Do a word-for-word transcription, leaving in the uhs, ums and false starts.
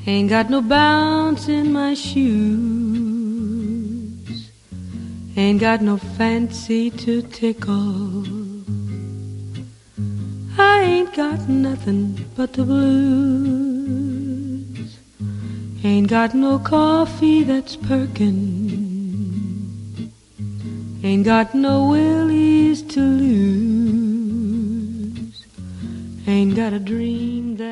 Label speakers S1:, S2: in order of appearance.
S1: Ain't got no bounce in my shoes. Ain't got no fancy to tickle. I ain't got nothing but the blues. Ain't got no coffee that's perkin'. Ain't got no willies to lose. Ain't got a dream that